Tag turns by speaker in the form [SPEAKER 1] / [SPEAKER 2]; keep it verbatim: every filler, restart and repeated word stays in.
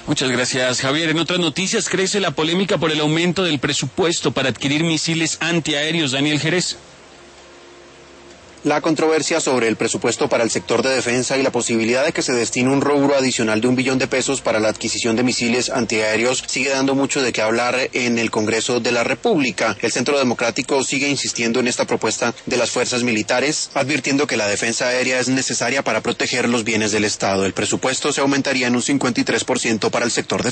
[SPEAKER 1] Muchas gracias, Javier. En otras noticias, crece la polémica por el aumento del presupuesto para adquirir misiles antiaéreos. Daniel Jerez.
[SPEAKER 2] La controversia sobre el presupuesto para el sector de defensa y la posibilidad de que se destine un rubro adicional de un billón de pesos para la adquisición de misiles antiaéreos sigue dando mucho de qué hablar en el Congreso de la República. El Centro Democrático sigue insistiendo en esta propuesta de las fuerzas militares, advirtiendo que la defensa aérea es necesaria para proteger los bienes del Estado. El presupuesto se aumentaría en un cincuenta y tres por ciento para el sector defensa.